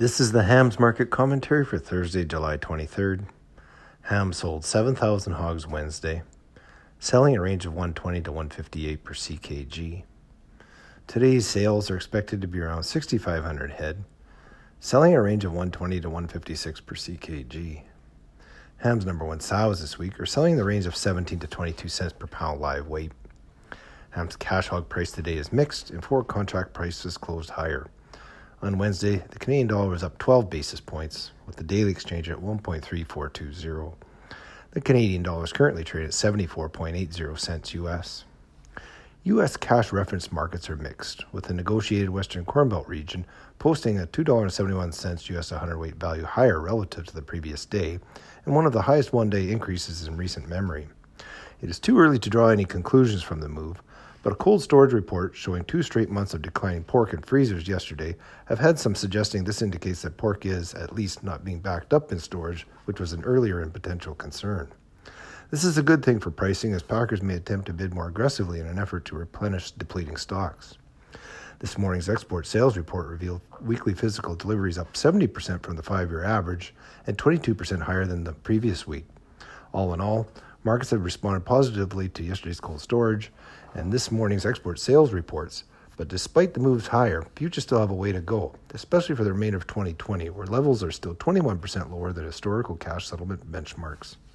This is the hams market commentary for Thursday, July 23rd. Ham sold 7,000 hogs Wednesday, selling a range of 120 to 158 per ckg. Today's sales are expected to be around 6,500 head, selling a range of 120 to 156 per ckg. Ham's number one sows this week are selling in the range of 17 to 22 cents per pound live weight. Ham's cash hog price today is mixed, and forward contract prices closed higher. On Wednesday, the Canadian dollar was up 12 basis points, with the daily exchange at 1.3420. The Canadian dollar is currently traded at 74.80 cents U.S. U.S. cash reference markets are mixed, with the negotiated Western Corn Belt region posting a $2.71 U.S. 100-weight value higher relative to the previous day, and one of the highest one-day increases in recent memory. It is too early to draw any conclusions from the move, but a cold storage report showing 2 straight months of declining pork in freezers yesterday have had some suggesting this indicates that pork is, at least, not being backed up in storage, which was an earlier and potential concern. This is a good thing for pricing, as packers may attempt to bid more aggressively in an effort to replenish depleting stocks. This morning's export sales report revealed weekly physical deliveries up 70% from the 5-year average and 22% higher than the previous week. All in all, markets have responded positively to yesterday's cold storage and this morning's export sales reports, but despite the moves higher, futures still have a way to go, especially for the remainder of 2020, where levels are still 21% lower than historical cash settlement benchmarks.